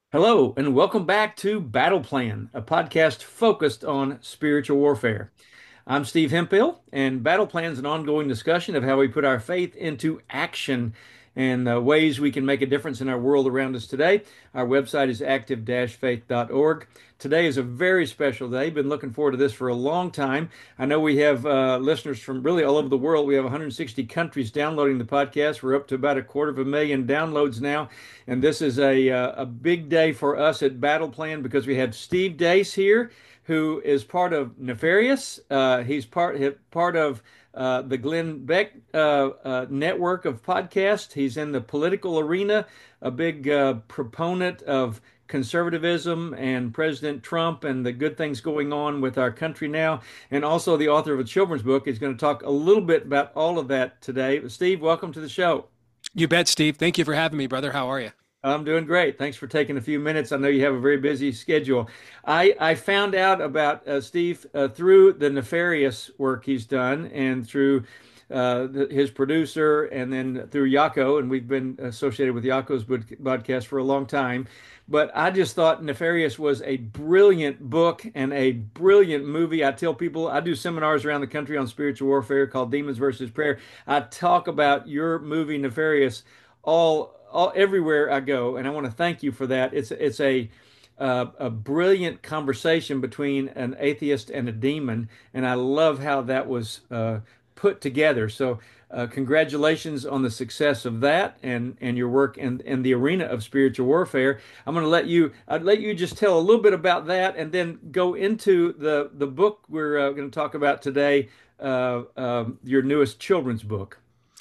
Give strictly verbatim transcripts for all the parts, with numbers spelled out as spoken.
Hello, and welcome back to Battle Plan, a podcast focused on spiritual warfare. I'm Steve Hemphill, and Battle Plan is an ongoing discussion of how we put our faith into action and uh, ways we can make a difference in our world around us today. Our website is active faith dot org. Today is a very special day. Been looking forward to this for a long time. I know we have uh, listeners from really all over the world. We have one hundred sixty countries downloading the podcast. We're up to about a quarter of a million downloads now, and this is a uh, a big day for us at Battle Plan because we have Steve Deace here, who is part of Nefarious. Uh, he's part part of uh, the Glenn Beck uh, uh, network of podcasts. He's in the political arena, a big uh, proponent of conservatism and President Trump and the good things going on with our country now, and also the author of a children's book. He's going to talk a little bit about all of that today. Steve, welcome to the show. You bet, Steve. Thank you for having me, brother. How are you? I'm doing great. Thanks for taking a few minutes. I know you have a very busy schedule. I, I found out about uh, Steve uh, through the nefarious work he's done and through uh, the, his producer and then through Yako. And we've been associated with Yako's podcast for a long time. But I just thought Nefarious was a brilliant book and a brilliant movie. I tell people, I do seminars around the country on spiritual warfare called Demons versus Prayer. I talk about your movie Nefarious all all everywhere I go, and I want to thank you for that. It's it's a uh, a brilliant conversation between an atheist and a demon, and I love how that was uh, put together. So, uh, congratulations on the success of that and and your work in in the arena of spiritual warfare. I'm going to let you I'd let you just tell a little bit about that, and then go into the the book we're uh, going to talk about today, uh, uh, your newest children's book.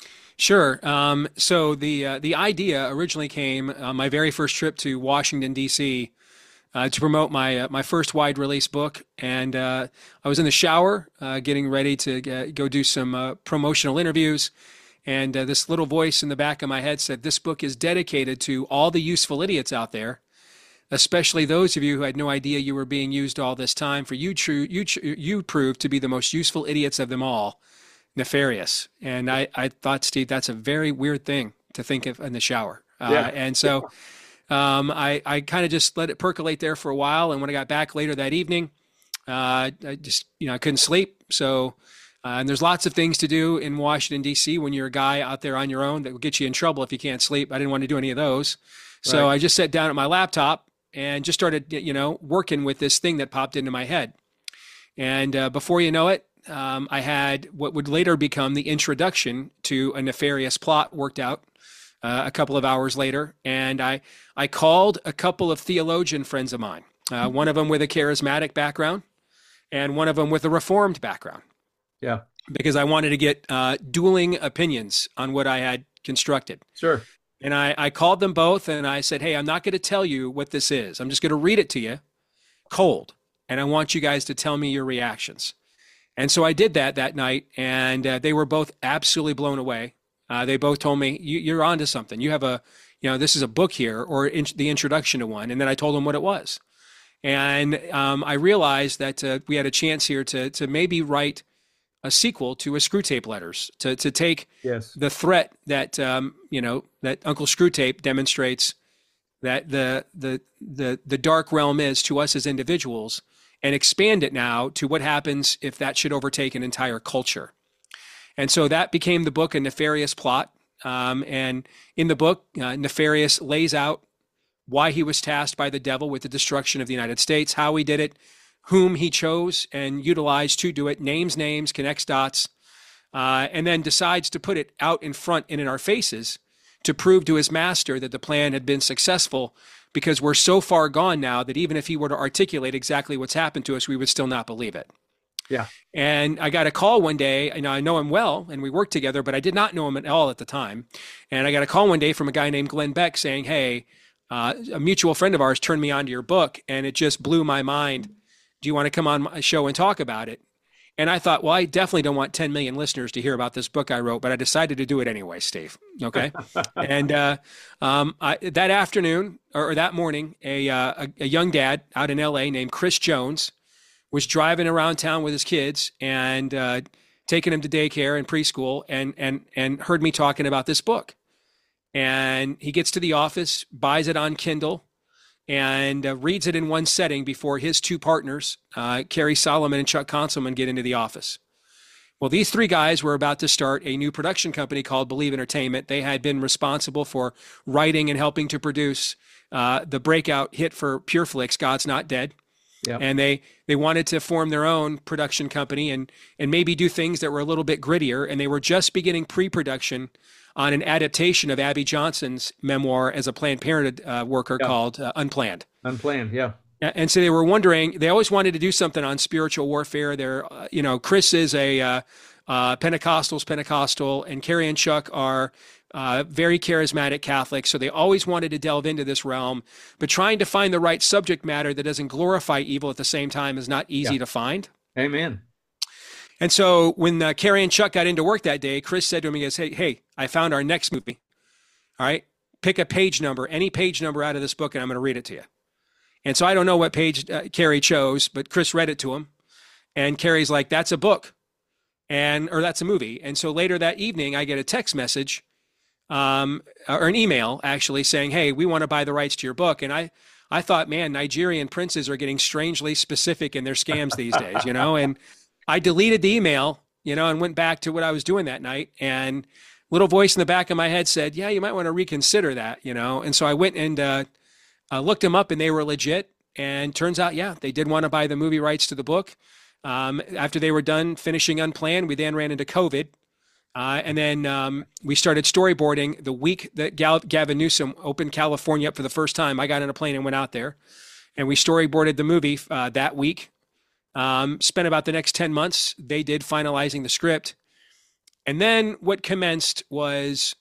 Sure. Um, so the uh, the idea originally came on my very first trip to Washington, D C, uh, to promote my uh, my first wide release book, and uh, I was in the shower uh, getting ready to g- go do some uh, promotional interviews, and uh, this little voice in the back of my head said, "This book is dedicated to all the useful idiots out there, especially those of you who had no idea you were being used all this time. For you, true you tr- you proved to be the most useful idiots of them all." Nefarious. And I, I thought, Steve, that's a very weird thing to think of in the shower. Uh, Yeah. and so um, I, I kind of just let it percolate there for a while. And when I got back later that evening, uh, I just, you know, I couldn't sleep. So, uh, and there's lots of things to do in Washington, D C when you're a guy out there on your own that will get you in trouble if you can't sleep. I didn't want to do any of those. So Right. I just sat down at my laptop and just started, you know, working with this thing that popped into my head. And uh, before you know it, um, I had what would later become the introduction to a nefarious plot worked out uh, a couple of hours later. And I, I called a couple of theologian friends of mine, uh, one of them with a charismatic background and one of them with a reformed background, Yeah. because I wanted to get uh, dueling opinions on what I had constructed. Sure. And I, I called them both and I said, hey, I'm not going to tell you what this is. I'm just going to read it to you cold. And I want you guys to tell me your reactions. And so I did that that night, and uh, they were both absolutely blown away. Uh, they both told me, you, "You're onto something. You have a, you know, this is a book here, or in, the introduction to one." And then I told them what it was, and um, I realized that uh, we had a chance here to to maybe write a sequel to a Screwtape Letters, to to take Yes. the threat that um, you know that Uncle Screwtape demonstrates that the the the the dark realm is to us as individuals, and expand it now to what happens if that should overtake an entire culture. And so that became the book, A Nefarious Plot. Um, and in the book, uh, Nefarious lays out why he was tasked by the devil with the destruction of the United States, how he did it, whom he chose and utilized to do it, names names, connects dots, uh, and then decides to put it out in front and in our faces to prove to his master that the plan had been successful, because we're so far gone now that even if he were to articulate exactly what's happened to us, we would still not believe it. Yeah. And I got a call one day, and I know him well, and we worked together, but I did not know him at all at the time. And I got a call one day from a guy named Glenn Beck saying, hey, uh, a mutual friend of ours turned me on to your book, and it just blew my mind. Do you want to come on my show and talk about it? And I thought, well, I definitely don't want ten million listeners to hear about this book I wrote, but I decided to do it anyway, Steve. Okay. And uh, um, I, that afternoon or, or that morning, a, uh, a, a young dad out in L A named Chris Jones was driving around town with his kids and uh, taking him to daycare and preschool, and, and, and heard me talking about this book. And he gets to the office, buys it on Kindle, and uh, reads it in one setting before his two partners, uh, Kerry Solomon and Chuck Konzelman, get into the office. Well, these three guys were about to start a new production company called Believe Entertainment. They had been responsible for writing and helping to produce uh, the breakout hit for PureFlix, God's Not Dead. Yep. And they they wanted to form their own production company and and maybe do things that were a little bit grittier. And they were just beginning pre-production on an adaptation of Abby Johnson's memoir as a Planned Parenthood uh, worker yeah. called uh, Unplanned. Unplanned, yeah. And so they were wondering, they always wanted to do something on spiritual warfare. They're, uh, you know, Chris is a uh, uh, Pentecostal's Pentecostal, and Kerry and Chuck are uh, very charismatic Catholics. So they always wanted to delve into this realm, but trying to find the right subject matter that doesn't glorify evil at the same time is not easy yeah. to find. Amen. And so when uh, Kerry and Chuck got into work that day, Chris said to him, he goes, hey, hey, I found our next movie. All right, pick a page number, any page number out of this book, and I'm going to read it to you. And so I don't know what page uh, Kerry chose, but Chris read it to him. And Kerry's like, that's a book, and or that's a movie. And so later that evening, I get a text message um, or an email, actually, saying, hey, we want to buy the rights to your book. And I, I thought, man, Nigerian princes are getting strangely specific in their scams these days, you know? And I deleted the email, you know, and went back to what I was doing that night. And little voice in the back of my head said, yeah, you might want to reconsider that, you know? And so I went and uh, uh, looked them up, and they were legit. And turns out, yeah, they did want to buy the movie rights to the book. Um, after they were done finishing Unplanned, we then ran into COVID. Uh, and then um, we started storyboarding the week that Gal- Gavin Newsom opened California up for the first time. I got in a plane and went out there. And we storyboarded the movie uh, that week. Um, spent about the next ten months, they did finalizing the script. And then what commenced was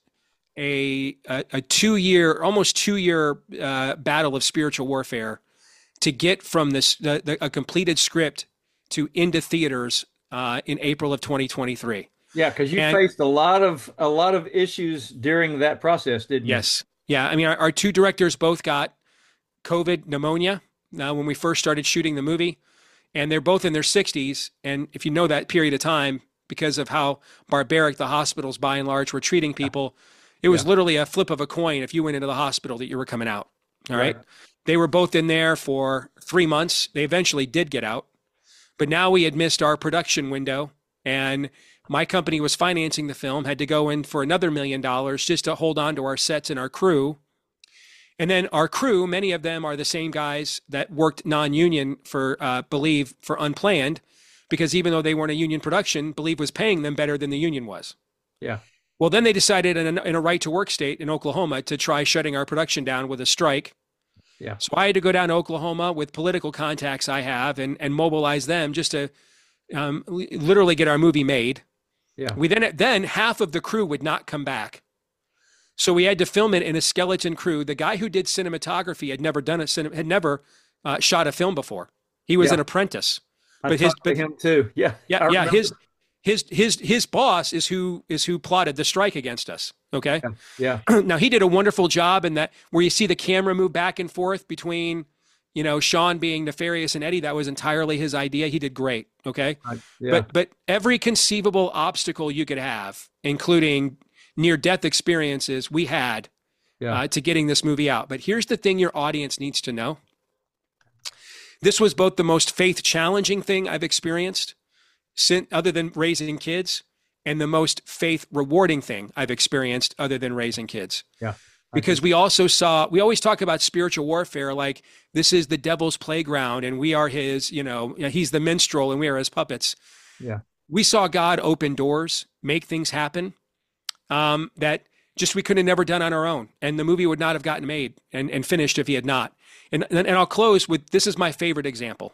a, a, a two-year, almost two-year uh, battle of spiritual warfare to get from this the, the, a completed script to into theaters uh, in April of twenty twenty-three. Yeah, because you and, faced a lot of a lot of issues during that process, didn't you? Yes. Yeah. I mean, our, our two directors both got COVID pneumonia uh, when we first started shooting the movie. And they're both in their sixties. And if you know that period of time, because of how barbaric the hospitals by and large were treating people, it was yeah. literally a flip of a coin if you went into the hospital that you were coming out. All right? right. They were both in there for three months. They eventually did get out. But now we had missed our production window. And my company was financing the film, had to go in for another million dollars just to hold on to our sets and our crew. And then our crew, many of them are the same guys that worked non-union for uh, Believe for Unplanned, because even though they weren't a union production, Believe was paying them better than the union was. Yeah. Well, then they decided in a, in a right-to-work state in Oklahoma to try shutting our production down with a strike. Yeah. So I had to go down to Oklahoma with political contacts I have and, and mobilize them just to um, literally get our movie made. Yeah. We then then half of the crew would not come back. So we had to film it in a skeleton crew. The guy who did cinematography had never done a cine, had never uh, shot a film before. He was yeah. an apprentice. I but his but him too. Yeah. Yeah. Yeah. His his his his boss is who is who plotted the strike against us. Okay. Yeah. yeah. Now he did a wonderful job in that where you see the camera move back and forth between, you know, Sean being nefarious and Eddie. That was entirely his idea. He did great. Okay. Uh, yeah. But but every conceivable obstacle you could have, including near-death experiences we had yeah. uh, to getting this movie out. But here's the thing your audience needs to know. This was both the most faith-challenging thing I've experienced, other than raising kids, and the most faith-rewarding thing I've experienced other than raising kids. Yeah. Because we also saw, we always talk about spiritual warfare like this is the devil's playground and we are his, you know, he's the minstrel and we are his puppets. Yeah. We saw God open doors, make things happen. Um, that just we could have never done on our own. And the movie would not have gotten made and, and finished if he had not. And, and I'll close with, this is my favorite example.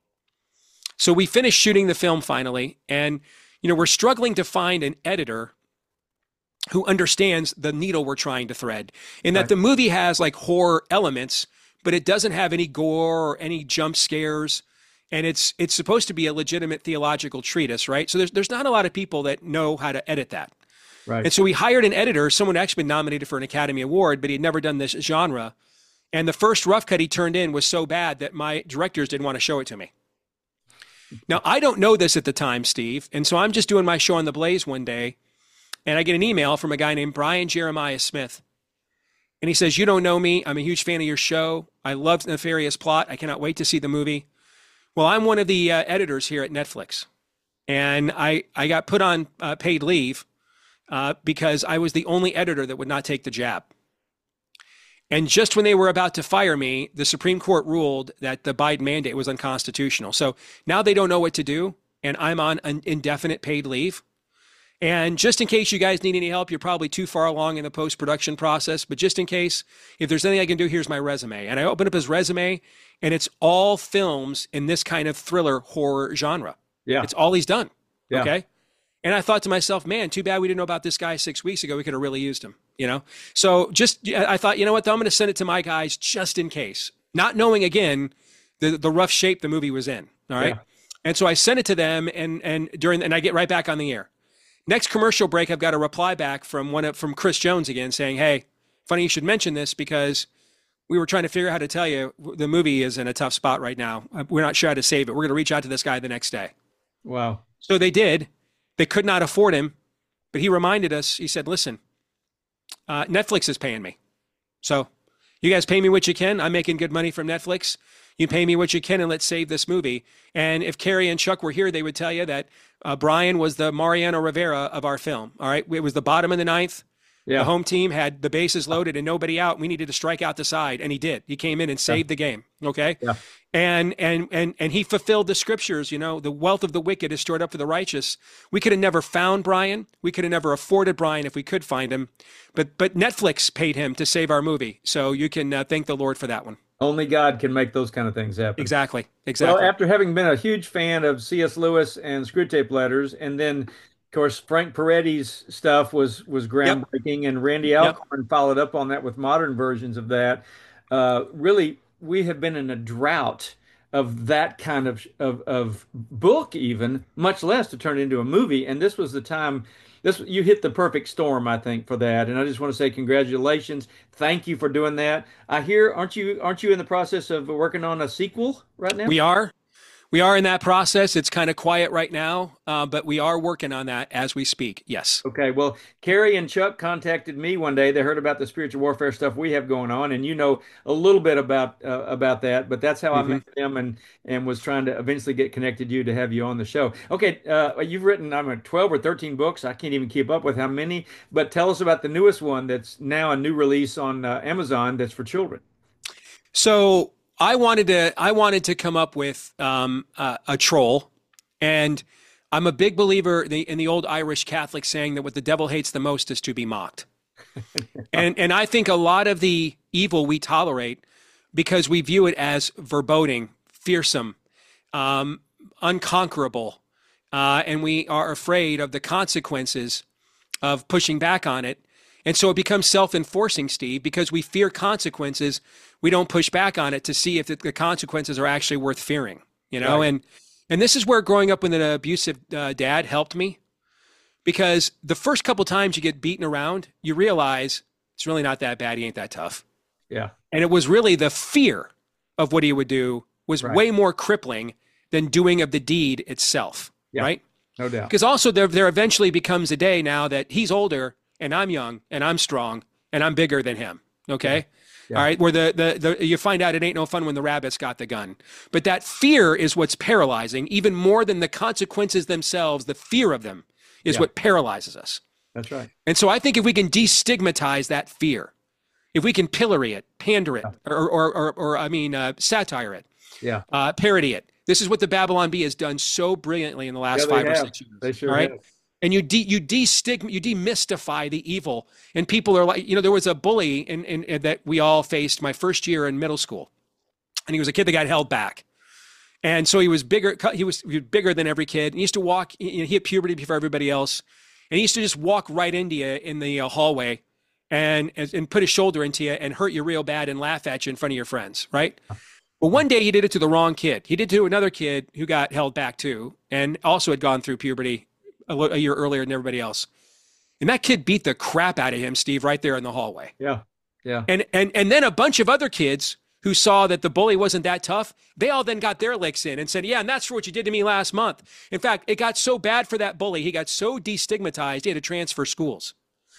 So we finished shooting the film finally, and you know, we're struggling to find an editor who understands the needle we're trying to thread. In that right. the movie has like horror elements, but it doesn't have any gore or any jump scares. And it's it's supposed to be a legitimate theological treatise, right? So there's there's not a lot of people that know how to edit that. Right. And so we hired an editor, someone actually been nominated for an Academy Award, but he'd never done this genre. And the first rough cut he turned in was so bad that my directors didn't want to show it to me. Now, I don't know this at the time, Steve. And so I'm just doing my show on the Blaze one day, and I get an email from a guy named Brian Jeremiah Smith. And he says, "You don't know me. I'm a huge fan of your show. I love Nefarious Plot. I cannot wait to see the movie." Well, I'm one of the uh, editors here at Netflix, and I, I got put on uh, paid leave uh, because I was the only editor that would not take the jab. And just when they were about to fire me, the Supreme Court ruled that the Biden mandate was unconstitutional. So now they don't know what to do, and I'm on an indefinite paid leave. And just in case you guys need any help, you're probably too far along in the post-production process. But just in case, if there's anything I can do, here's my resume. And I opened up his resume, and it's all films in this kind of thriller horror genre. Yeah. It's all he's done. Yeah. Okay. And I thought to myself, man, too bad we didn't know about this guy six weeks ago. We could have really used him, you know? So just, I thought, you know what, though, I'm going to send it to my guys just in case, not knowing, again, the, the rough shape the movie was in. All right. Yeah. And so I sent it to them, and, and during, and I get right back on the air. Next commercial break, I've got a reply back from one of, from Chris Jones again saying, "Hey, funny you should mention this because we were trying to figure out how to tell you the movie is in a tough spot right now. We're not sure how to save it. We're going to reach out to this guy the next day." Wow. So they did. They could not afford him, but he reminded us, he said, "Listen, uh, Netflix is paying me. So you guys pay me what you can. I'm making good money from Netflix. You pay me what you can, and let's save this movie." And if Carrie and Chuck were here, they would tell you that uh, Brian was the Mariano Rivera of our film. All right. It was the bottom of the ninth. Yeah. The home team had the bases loaded and nobody out. We needed to strike out the side, and he did. He came in and saved yeah. the game. Okay. Yeah. And and and and he fulfilled the scriptures. You know, the wealth of the wicked is stored up for the righteous. We could have never found Brian. We could have never afforded Brian if we could find him. But but Netflix paid him to save our movie. So you can uh, thank the Lord for that one. Only God can make those kind of things happen. Exactly. Exactly. Well, after having been a huge fan of C S. Lewis and Screwtape Letters, and then, of course, Frank Peretti's stuff was was groundbreaking, yep. and Randy Alcorn yep. followed up on that with modern versions of that. Uh, really, we have been in a drought of that kind of, of of book, even much less to turn into a movie. And this was the time. This you hit the perfect storm, I think, for that. And I just want to say congratulations. Thank you for doing that. I hear, aren't you aren't you in the process of working on a sequel right now? We are. We are in that process. It's kind of quiet right now, uh, but we are working on that as we speak. Yes. Okay. Well, Carrie and Chuck contacted me one day. They heard about the spiritual warfare stuff we have going on, and you know a little bit about uh, about that. But that's how mm-hmm. I met them, and and was trying to eventually get connected to you to have you on the show. Okay. Uh, you've written, I mean, twelve or thirteen books. I can't even keep up with how many. But tell us about the newest one that's now a new release on uh, Amazon that's for children. So. I wanted to I wanted to come up with um, uh, a troll, and I'm a big believer in the, in the old Irish Catholic saying that what the devil hates the most is to be mocked. and and I think a lot of the evil we tolerate because we view it as foreboding, fearsome, um, unconquerable, uh, and we are afraid of the consequences of pushing back on it. And so it becomes self-enforcing, Steve, because we fear consequences. We don't push back on it to see if the consequences are actually worth fearing, you know? Right. And and this is where growing up with an abusive uh, dad helped me, because the first couple times you get beaten around, you realize it's really not that bad. He ain't that tough. Yeah. And it was really the fear of what he would do was right. way more crippling than doing of the deed itself, yeah. right? No doubt. Because also there there eventually becomes a day now that he's older and I'm young and I'm strong and I'm bigger than him. Okay. Yeah. Yeah. All right. Where the, the, the, you find out it ain't no fun when the rabbit's got the gun, but that fear is what's paralyzing even more than the consequences themselves. The fear of them is yeah. what paralyzes us. That's right. And so I think if we can destigmatize that fear, if we can pillory it, pander it, yeah. or, or, or, or, I mean, uh, satire it, yeah, uh, parody it. This is what the Babylon Bee has done so brilliantly in the last yeah, five have. or six years. They sure all right? have. And you de, you destigma, you demystify the evil, and people are like, you know, there was a bully in, in, in that we all faced my first year in middle school, and he was a kid that got held back, and so he was bigger. He was, he was bigger than every kid. He used to walk. You know, he hit puberty before everybody else, and he used to just walk right into you in the uh, hallway, and and put his shoulder into you and hurt you real bad and laugh at you in front of your friends, right? Well, one day he did it to the wrong kid. He did it to another kid who got held back too, and also had gone through puberty a, a year earlier than everybody else. And that kid beat the crap out of him, Steve, right there in the hallway. Yeah. Yeah. And and and then a bunch of other kids who saw that the bully wasn't that tough, they all then got their licks in and said, yeah, and that's for what you did to me last month. In fact, it got so bad for that bully. He got so destigmatized, he had to transfer schools.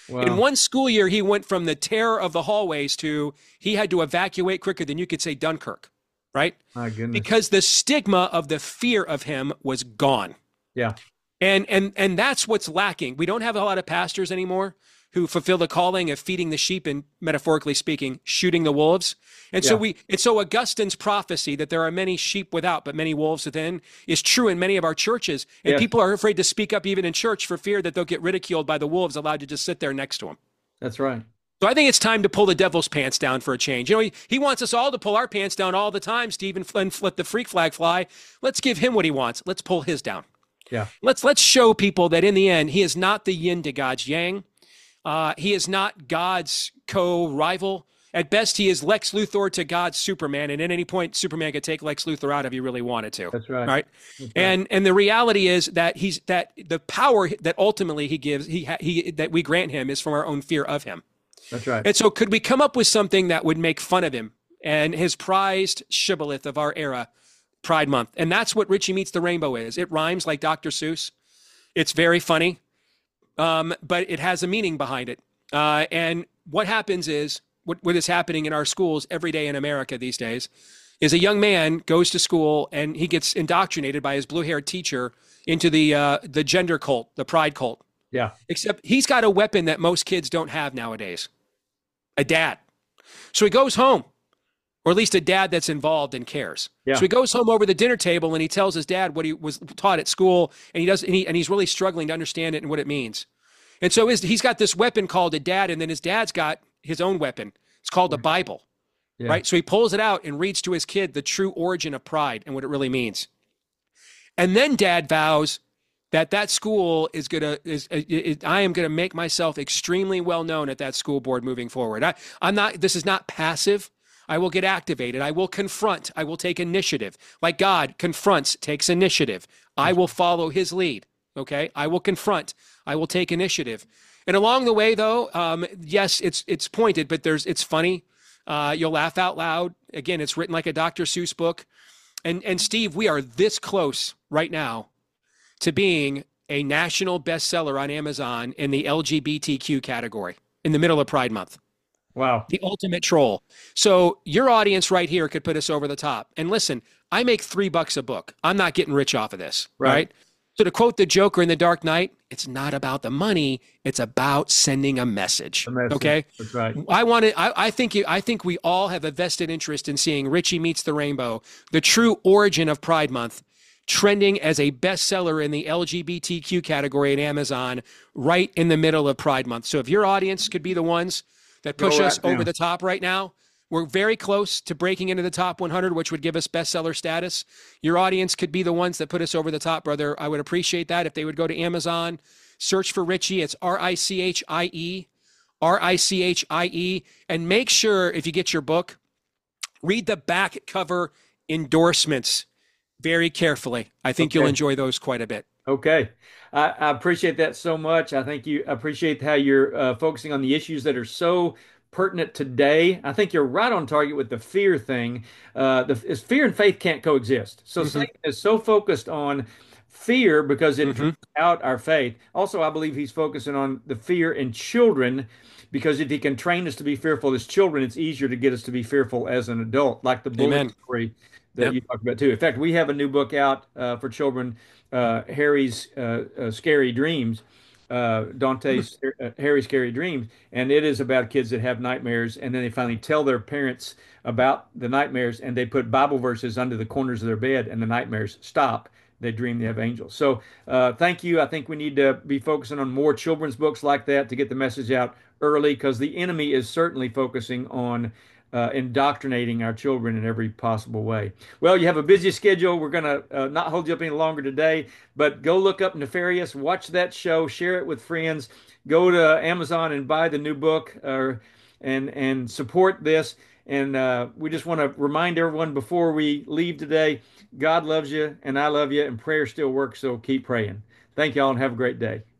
In Wow. one school year, he went from the terror of the hallways to he had to evacuate quicker than you could say Dunkirk, right? My goodness. Because the stigma of the fear of him was gone. Yeah. And and and that's what's lacking. We don't have a lot of pastors anymore who fulfill the calling of feeding the sheep and, metaphorically speaking, shooting the wolves. And so Yeah. we and so Augustine's prophecy that there are many sheep without but many wolves within is true in many of our churches. And Yes. people are afraid to speak up even in church for fear that they'll get ridiculed by the wolves allowed to just sit there next to them. That's right. So I think it's time to pull the devil's pants down for a change. You know, he, he wants us all to pull our pants down all the time, Steve, and, and let the freak flag fly. Let's give him what he wants. Let's pull his down. Yeah. Let's let's show people that in the end, he is not the yin to God's yang. Uh, he is not God's co-rival. At best, he is Lex Luthor to God's Superman, and at any point, Superman could take Lex Luthor out if he really wanted to. That's right. Right? That's right. And and the reality is that he's that the power that ultimately he gives, he he that we grant him is from our own fear of him. That's right. And so, could we come up with something that would make fun of him and his prized shibboleth of our era, Pride Month? And that's what Richie Meets the Rainbow is. It rhymes like Doctor Seuss. It's very funny, um, but it has a meaning behind it. Uh, and what happens is, what, what is happening in our schools every day in America these days, is a young man goes to school and he gets indoctrinated by his blue-haired teacher into the uh, the gender cult, the pride cult. Yeah. Except he's got a weapon that most kids don't have nowadays. A dad. So he goes home, or at least a dad that's involved and cares. Yeah. So he goes home over the dinner table and he tells his dad what he was taught at school, and he does, and, he, and he's really struggling to understand it and what it means. And so his, he's got this weapon called a dad, and then his dad's got his own weapon. It's called the Bible, Yeah. right? So he pulls it out and reads to his kid the true origin of pride and what it really means. And then dad vows that that school is gonna is, is I am gonna make myself extremely well known at that school board moving forward. I, I'm not. This is not passive. I will get activated. I will confront. I will take initiative. Like God confronts, takes initiative. I will follow His lead. Okay. I will confront. I will take initiative. And along the way, though, um, yes, it's it's pointed, but there's it's funny. Uh, you'll laugh out loud. Again, it's written like a Doctor Seuss book. And and Steve, we are this close right now to being a national bestseller on Amazon in the L G B T Q category in the middle of Pride Month. Wow. The ultimate troll. So your audience right here could put us over the top. And listen, I make three bucks a book. I'm not getting rich off of this, Right. right? So to quote the Joker in The Dark Knight, it's not about the money. It's about sending a message. The message. Okay. That's right. I want to, I, I think, you, I think we all have a vested interest in seeing Richie Meets the Rainbow, the true origin of Pride Month, trending as a bestseller in the L G B T Q category at Amazon right in the middle of Pride Month. So if your audience could be the ones that push Go us right now. over the top right now, we're very close to breaking into the top one hundred, which would give us bestseller status. Your audience could be the ones that put us over the top, brother. I would appreciate that if they would go to Amazon, search for Richie. It's R I C H I E, R I C H I E. And make sure if you get your book, read the back cover endorsements very carefully. I think Okay. you'll enjoy those quite a bit. Okay. I, I appreciate that so much. I think you appreciate how you're uh, focusing on the issues that are so pertinent today. I think you're right on target with the fear thing. Uh, the is fear and faith can't coexist. So Mm-hmm. Satan is so focused on fear because it Mm-hmm. drives out our faith. Also, I believe he's focusing on the fear in children because if he can train us to be fearful as children, it's easier to get us to be fearful as an adult, like the bullet Amen. story that Yep. you talked about too. In fact, we have a new book out uh, for children, uh, Harry's uh, uh, Scary Dreams, uh, Dante's uh, Harry's Scary Dreams, and it is about kids that have nightmares, and then they finally tell their parents about the nightmares, and they put Bible verses under the corners of their bed, and the nightmares stop. They dream they have angels. So uh, thank you. I think we need to be focusing on more children's books like that to get the message out early, because the enemy is certainly focusing on uh, indoctrinating our children in every possible way. Well, you have a busy schedule. We're going to uh, not hold you up any longer today, but go look up Nefarious, watch that show, share it with friends, go to Amazon and buy the new book, uh, and and support this. And uh, we just want to remind everyone before we leave today, God loves you and I love you, and prayer still works. So keep praying. Thank y'all and have a great day.